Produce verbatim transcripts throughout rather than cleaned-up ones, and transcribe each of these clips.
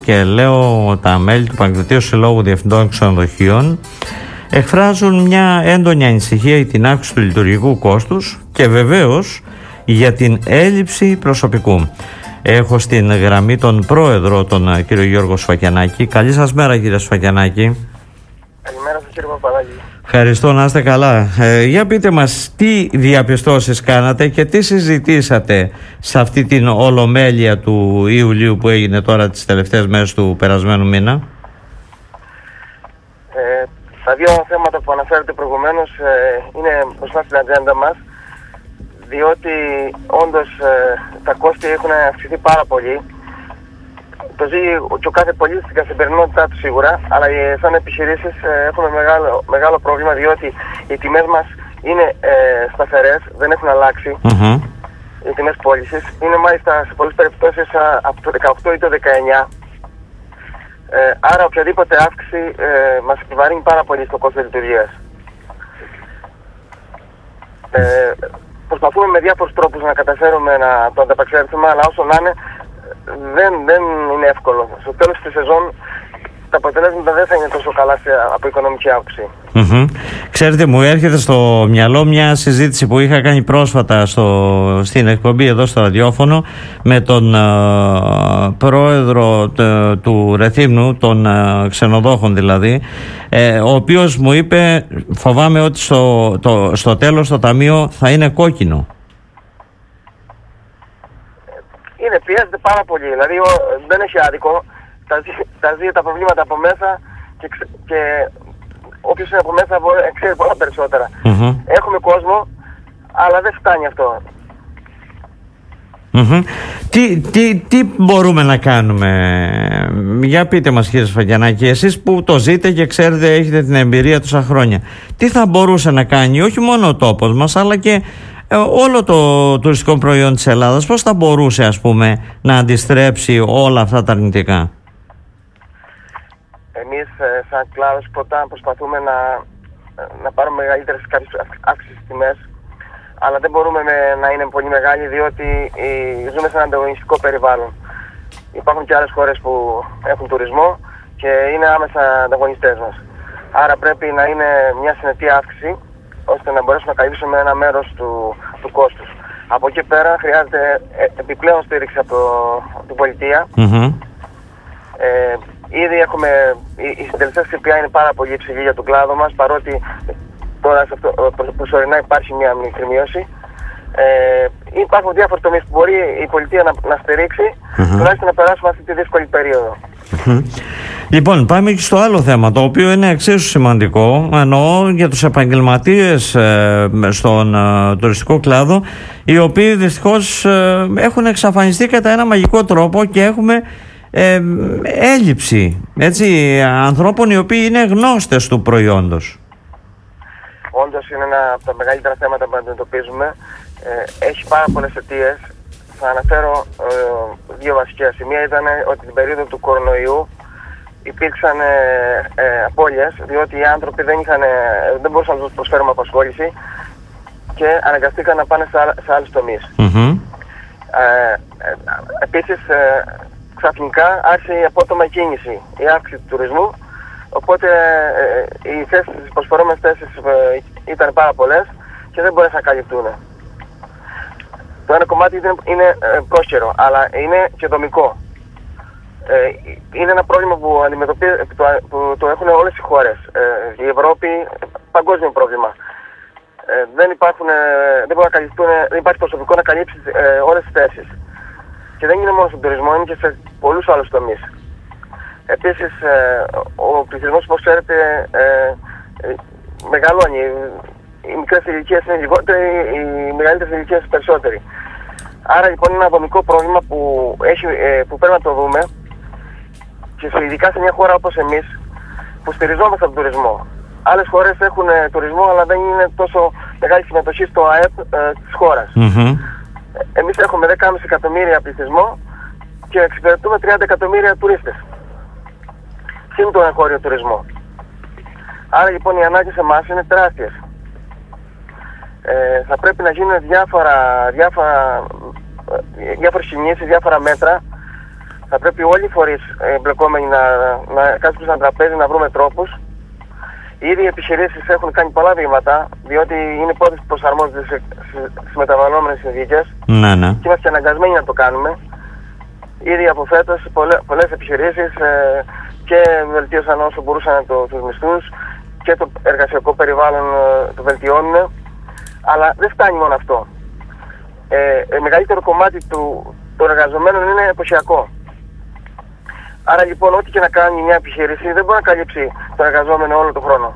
Και λέω, τα μέλη του Παγκρατίου Συλλόγου Διευθυντών Ξενοδοχείων εκφράζουν μια έντονη ανησυχία για την αύξηση του λειτουργικού κόστους και βεβαίως για την έλλειψη προσωπικού. Έχω στην γραμμή τον πρόεδρο, τον κύριο Γιώργο Σφακιανάκη. Καλή σας μέρα, κύριε Σφακιανάκη. Καλημέρα σας, κύριε Παπαδάκη. Ευχαριστώ, να είστε καλά. Ε, για πείτε μας, τι διαπιστώσεις κάνατε και τι συζητήσατε σε αυτή την ολομέλεια του Ιουλίου που έγινε τώρα τις τελευταίες μέρες του περασμένου μήνα? Ε, τα δύο θέματα που αναφέρετε προηγουμένως ε, είναι μπροστά στην ατζέντα μας, διότι όντως ε, τα κόστη έχουν αυξηθεί πάρα πολύ. Το ζει και ο κάθε πολίτης στην καθημερινότητά του σίγουρα, αλλά σαν επιχειρήσεις ε, έχουμε μεγάλο, μεγάλο πρόβλημα, διότι οι τιμές μας είναι ε, σταθερές, δεν έχουν αλλάξει. Mm-hmm. Οι τιμές πώλησης είναι μάλιστα σε πολλές περιπτώσεις α, από το δεκαοκτώ ή το δεκαεννιά. Ε, άρα οποιαδήποτε αύξηση ε, μας επιβαρύνει πάρα πολύ στο κόστος λειτουργίας. Ε, προσπαθούμε με διάφορους τρόπους να καταφέρουμε να το ανταπεξέλθουμε, αλλά όσο να είναι δεν, δεν είναι εύκολο. Στο τέλος της σεζόν τα αποτελέσματα δεν θα είναι τόσο καλά σε, από οικονομική άποψη. Mm-hmm. Ξέρετε, μου έρχεται στο μυαλό μια συζήτηση που είχα κάνει πρόσφατα στο, στην εκπομπή εδώ στο ραδιόφωνο με τον uh, πρόεδρο t, του Ρεθύμνου, των uh, ξενοδόχων δηλαδή, ε, ο οποίος μου είπε, φοβάμαι ότι στο, το, στο τέλος το ταμείο θα είναι κόκκινο. Είναι, πιέζεται πάρα πολύ, δηλαδή ο, δεν έχει άδικο, τα ζει, τα ζει τα προβλήματα από μέσα και, και όποιος είναι από μέσα ξέρει πολλά περισσότερα. Mm-hmm. Έχουμε κόσμο, αλλά δεν φτάνει αυτό. Mm-hmm. Τι, τι, τι μπορούμε να κάνουμε? Για πείτε μας, κύριε Σφακιανάκη, εσείς που το ζείτε και ξέρετε, έχετε την εμπειρία τόσα χρόνια, τι θα μπορούσε να κάνει όχι μόνο ο τόπος μας, αλλά και όλο το τουριστικό προϊόν της Ελλάδας? Πώς θα μπορούσε, ας πούμε, να αντιστρέψει όλα αυτά τα αρνητικά? Εμείς σαν κλάδος πρώτα προσπαθούμε να, να πάρουμε μεγαλύτερες αύξησεις στις τιμές, αλλά δεν μπορούμε με, να είναι πολύ μεγάλη, διότι η, ζούμε σε ένα ανταγωνιστικό περιβάλλον. Υπάρχουν και άλλες χώρες που έχουν τουρισμό και είναι άμεσα ανταγωνιστές μας. Άρα πρέπει να είναι μια συνετή αύξηση, ώστε να μπορέσουμε να καλύψουμε ένα μέρος του, του κόστους. Από εκεί πέρα χρειάζεται επιπλέον στήριξη από την πολιτεία. Mm-hmm. Ε, ήδη έχουμε, η, η συντελεστές ΦΠΑ είναι πάρα πολύ υψηλή για τον κλάδο μας, παρότι τώρα σε αυτό, προσωρινά υπάρχει μια μικρή μείωση. Ε, υπάρχουν διάφοροι τομείς που μπορεί η πολιτεία να, να στηρίξει, mm-hmm. τουλάχιστον να περάσουμε αυτή τη δύσκολη περίοδο. Mm-hmm. Λοιπόν, πάμε και στο άλλο θέμα, το οποίο είναι εξίσου σημαντικό, εννοώ για τους επαγγελματίες ε, στον ε, τουριστικό κλάδο, οι οποίοι δυστυχώς ε, έχουν εξαφανιστεί κατά ένα μαγικό τρόπο και έχουμε ε, έλλειψη έτσι, ανθρώπων οι οποίοι είναι γνώστες του προϊόντος. Όντως είναι ένα από τα μεγαλύτερα θέματα που αντιμετωπίζουμε. Ε, έχει πάρα πολλές αιτίες. Θα αναφέρω ε, δύο βασικά σημεία. Ήταν ότι την περίοδο του κορονοϊού υπήρξαν ε, ε, απώλειες, διότι οι άνθρωποι δεν, είχαν, δεν μπορούσαν να τους προσφέρουμε απασχόληση και αναγκαστήκαν να πάνε σε, άλλ, σε άλλους τομείς. Mm-hmm. Ε, ε, επίσης, ε, ξαφνικά άρχισε η απότομα κίνηση, η αύξηση του τουρισμού, οπότε ε, οι θέσεις, οι προσφορούμενες θέσεις ε, ήταν πάρα πολλές και δεν μπορέσαν να καλυφθούν. Το ένα κομμάτι είναι, είναι ε, πρόσκαιρο, αλλά είναι και δομικό. Ε, είναι ένα πρόβλημα που, που, το, που το έχουν όλες οι χώρες. Ε, η Ευρώπη, παγκόσμιο πρόβλημα. Ε, δεν, υπάρχουν, ε, δεν, να δεν υπάρχει προσωπικό να καλύψει ε, όλες τις θέσεις. Και δεν είναι μόνο στον τουρισμό, είναι και σε πολλούς άλλους τομείς. Επίσης, ε, ο πληθυσμός, όπως ξέρετε, ε, ε, μεγαλώνει. Οι μικρές ηλικίες είναι λιγότεροι, οι μεγαλύτερες ηλικίες περισσότεροι. Άρα λοιπόν είναι ένα δομικό πρόβλημα που, έχει, ε, που πρέπει να το δούμε, και ειδικά σε μια χώρα όπως εμείς που στηριζόμαστε από τον τουρισμό. Άλλες χώρες έχουν ε, τουρισμό, αλλά δεν είναι τόσο μεγάλη συμμετοχή στο ΑΕΠ ε, της χώρας. Mm-hmm. Εμείς έχουμε δέκα κόμμα πέντε εκατομμύρια πληθυσμό και εξυπηρετούμε τριάντα εκατομμύρια τουρίστες. Συν τον εγχώριο τουρισμό. Άρα λοιπόν οι ανάγκες σε εμάς είναι τεράστιες. Ε, θα πρέπει να γίνουν διάφορα, διάφορα, διάφορες κινήσεις, διάφορα μέτρα Θα πρέπει όλοι οι φορείς εμπλεκόμενοι να, να κάτσουν σε ένα τραπέζι, να βρούμε τρόπους. Ήδη οι επιχειρήσεις έχουν κάνει πολλά βήματα, διότι είναι οι πρώτες που προσαρμόζονται στις μεταβαλλόμενες συνθήκες. Ναι, ναι. Και είμαστε αναγκασμένοι να το κάνουμε. Ήδη από φέτος πολλές επιχειρήσεις ε, και βελτίωσαν όσο μπορούσαν το, τους μισθούς και το εργασιακό περιβάλλον ε, το βελτιώνουν. Αλλά δεν φτάνει μόνο αυτό. Ε, το μεγαλύτερο κομμάτι του, των εργαζομένων είναι εποχιακό. Άρα λοιπόν, ό,τι και να κάνει μια επιχείρηση δεν μπορεί να καλύψει τον εργαζόμενο όλο τον χρόνο.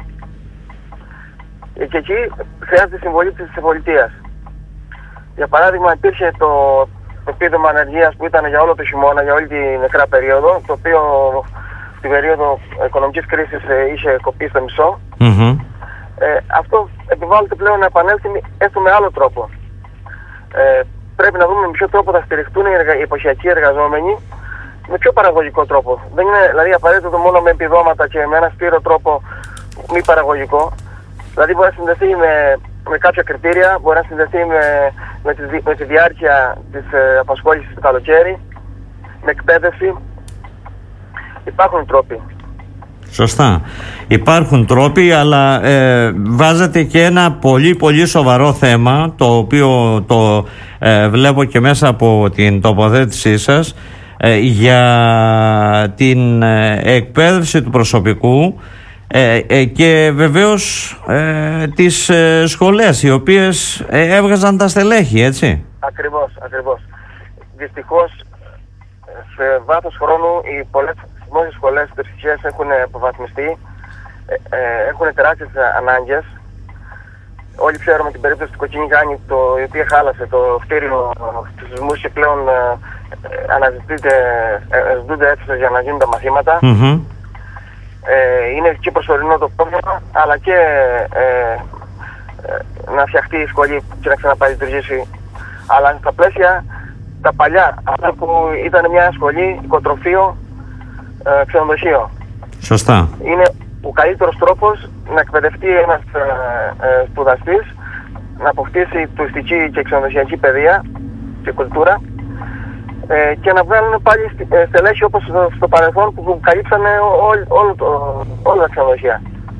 Και εκεί χρειάζεται συμβολή της πολιτείας. Για παράδειγμα, υπήρχε το, το επίδομα ανεργίας που ήταν για όλο το χειμώνα, για όλη την νεκρά περίοδο, το οποίο στην περίοδο οικονομικής κρίσης είχε κοπεί στο μισό. Mm-hmm. Ε, αυτό επιβάλλεται πλέον να επανέλθει έστω με άλλο τρόπο. Ε, πρέπει να δούμε με ποιο τρόπο θα στηριχτούν οι, εργα... οι εποχιακοί εργαζόμενοι, με πιο παραγωγικό τρόπο. Δεν είναι δηλαδή απαραίτητο μόνο με επιδόματα και με ένα στήρο τρόπο μη παραγωγικό. Δηλαδή μπορεί να συνδεθεί με, με κάποια κριτήρια, μπορεί να συνδεθεί με, με, τη, με τη διάρκεια της ε, απασχόλησης του καλοκαίρι, με εκπαίδευση. Υπάρχουν τρόποι. Σωστά. Υπάρχουν τρόποι, αλλά ε, βάζετε και ένα πολύ πολύ σοβαρό θέμα, το οποίο το ε, βλέπω και μέσα από την τοποθέτησή σας, ε, για την ε, εκπαίδευση του προσωπικού ε, ε, και βεβαίως ε, τις ε, σχολές οι οποίες ε, έβγαζαν τα στελέχη, έτσι. Ακριβώς, ακριβώς. Δυστυχώς σε βάθος χρόνου οι πολλές δημόσιες σχολές τουριστικές έχουν αποβαθμιστεί, ε, ε, έχουν τεράστιες ανάγκες. Όλοι ξέρουμε την περίπτωση του Κοκκινή Γάνη, το οποίο χάλασε το κτίριο στους σεισμούς και πλέον ε, ε, αναζητείται, ε, ζητούνται αίθουσες για να γίνουν τα μαθήματα. Mm-hmm. Ε, είναι και προσωρινό το πρόβλημα, αλλά και ε, ε, να φτιαχτεί η σχολή και να ξαναπάει λειτουργήσει. Αλλά στα πλαίσια τα παλιά, αυτά που ήταν μια σχολή, οικοτροφείο, ε, ξενοδοχείο. Σωστά. Είναι ο καλύτερος τρόπος να εκπαιδευτεί ένας ε, ε, σπουδαστής, να αποκτήσει τουριστική και ξενοδοχειακή παιδεία και κουλτούρα ε, και να βγάλουν πάλι στελέχη όπως στο παρελθόν που καλύψανε όλο, όλο το, όλα τα ξενοδοχεία.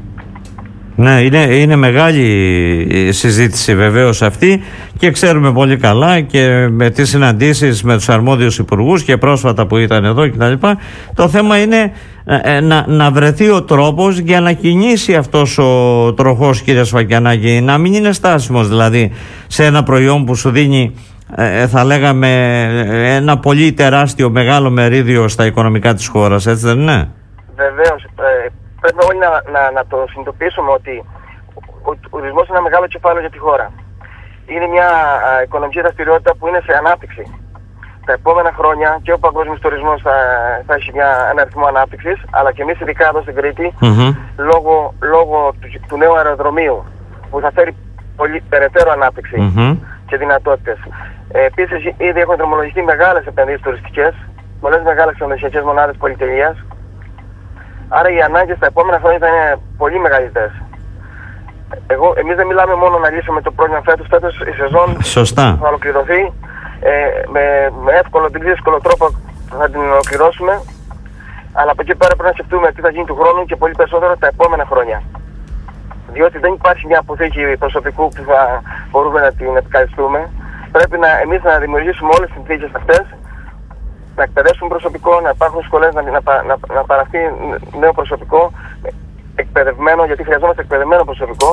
Ναι, είναι, είναι μεγάλη συζήτηση βεβαίως αυτή και ξέρουμε πολύ καλά και με τις συναντήσεις με τους αρμόδιους υπουργούς και πρόσφατα που ήταν εδώ κτλ. Το θέμα είναι ε, να, να βρεθεί ο τρόπος για να κινήσει αυτός ο τροχός, κύριε Σφακιανάκη, να μην είναι στάσιμος δηλαδή σε ένα προϊόν που σου δίνει ε, θα λέγαμε ένα πολύ τεράστιο μεγάλο μερίδιο στα οικονομικά της χώρας, έτσι δεν είναι? Βεβαίως. Ε, πρέπει όλοι να, να, να το συνειδητοποιήσουμε ότι ο τουρισμός είναι ένα μεγάλο κεφάλαιο για τη χώρα. Είναι μια α, οικονομική δραστηριότητα που είναι σε ανάπτυξη. Τα επόμενα χρόνια και ο παγκόσμιος τουρισμός θα, θα έχει μια, ένα αριθμό ανάπτυξης, αλλά και εμείς ειδικά εδώ στην Κρήτη, mm-hmm. λόγω, λόγω του, του νέου αεροδρομίου που θα φέρει πολύ περαιτέρω ανάπτυξη mm-hmm. και δυνατότητες. Ε, επίσης, ήδη έχουν δρομολογηθεί μεγάλες επενδύσεις τουριστικές, πολλές μεγάλες ξενοδοχειακές μονάδες πολυτελείας. Άρα οι ανάγκες τα επόμενα χρόνια θα είναι πολύ μεγαλύτερες. Εγώ, εμείς δεν μιλάμε μόνο να λύσουμε το πρόβλημα φέτος. Φέτος η σεζόν Σωστά. θα ολοκληρωθεί. Ε, με, με εύκολο, την δύσκολο τρόπο θα την ολοκληρώσουμε. Αλλά από εκεί πέρα πρέπει να σκεφτούμε τι θα γίνει του χρόνου και πολύ περισσότερο τα επόμενα χρόνια. Διότι δεν υπάρχει μια αποθήκη προσωπικού που θα μπορούμε να την επικαλυστούμε. Πρέπει να, εμείς να δημιουργήσουμε όλες τις συνθήκες αυτές, να εκπαιδεύσουν προσωπικό, να υπάρχουν σχολές, να, να, να, να παραχθεί νέο προσωπικό, εκπαιδευμένο, γιατί χρειαζόμαστε εκπαιδευμένο προσωπικό.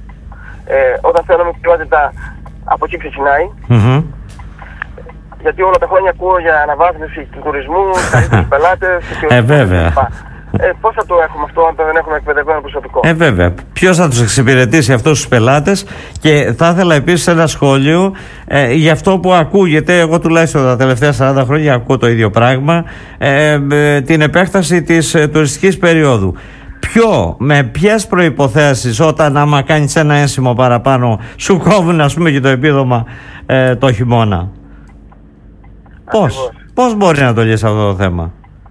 Ε, όταν θέλουμε ποιότητα, από εκεί ξεκινάει. Mm-hmm. Γιατί όλα τα χρόνια ακούω για αναβάθμιση του τουρισμού, καλύτερους πελάτες. Ε, βέβαια. Ε, πώς θα το έχουμε αυτό αν δεν έχουμε εκπαιδευμένο προσωπικό? Ε, βέβαια. Ποιος θα τους εξυπηρετήσει αυτούς τους πελάτες? Και θα ήθελα επίσης ένα σχόλιο ε, για αυτό που ακούγεται. Εγώ τουλάχιστον τα τελευταία σαράντα χρόνια ακούω το ίδιο πράγμα. Ε, ε, την επέκταση της ε, τουριστικής περίοδου. Ποιο, με ποιες προϋποθέσεις, όταν άμα κάνεις ένα ένσημο παραπάνω, σου κόβουν ας πούμε και το επίδομα ε, το χειμώνα? Πώς, πώς μπορεί να το λύσει αυτό το θέμα?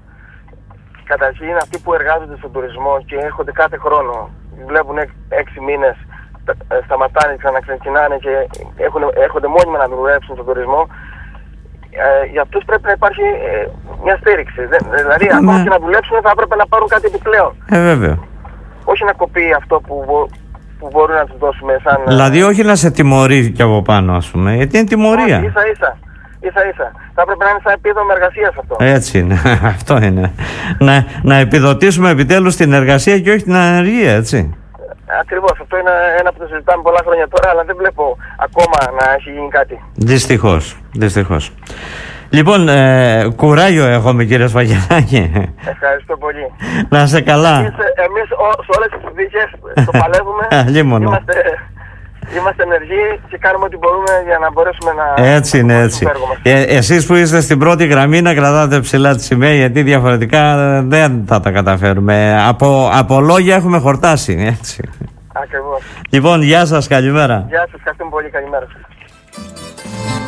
Καταρχήν αυτοί που εργάζονται στον τουρισμό και έρχονται κάθε χρόνο, βλέπουν έξι μήνες, σταματάνε, ξαναξεκινάνε και έχουν, έρχονται μόνιμα να δουλέψουν στον τουρισμό, ε, για αυτούς πρέπει να υπάρχει ε, μια στήριξη. Δε, δηλαδή, Α, ακόμα ναι. και να δουλέψουν θα έπρεπε να πάρουν κάτι επιπλέον. Ε, βέβαια. Όχι να κοπεί αυτό που, που μπορούν να τους δώσουμε σαν... Δηλαδή όχι να σε τιμωρεί και από πάνω, ας πούμε, γιατί είναι τιμωρία. Όχι, ίσα ίσα. Ίσα ίσα. Θα έπρεπε να είναι σαν επίδομα εργασίας αυτό. Έτσι είναι. Αυτό είναι. Να, να επιδοτήσουμε επιτέλους την εργασία και όχι την ανεργία, έτσι. Ακριβώς. Αυτό είναι ένα που το συζητάμε πολλά χρόνια τώρα, αλλά δεν βλέπω ακόμα να έχει γίνει κάτι. Δυστυχώς. Δυστυχώς. Λοιπόν, ε, κουράγιο έχουμε, κύριε Σφαγιανάκη. Ευχαριστώ πολύ. Να είστε καλά. Εμείς, εμείς ο, σε όλες τις συνθήκες το παλεύουμε. είμαστε, είμαστε ενεργοί και κάνουμε ό,τι μπορούμε για να μπορέσουμε να... Έτσι είναι, έτσι. Ε, εσείς που είστε στην πρώτη γραμμή να κρατάτε ψηλά τη σημαία, γιατί διαφορετικά δεν θα τα καταφέρουμε. Από, από λόγια έχουμε χορτάσει, έτσι. Ακριβώς. Λοιπόν, γεια σας, καλημέρα. Γεια σας, ευχαριστούμε πολύ, καλημέρα σας.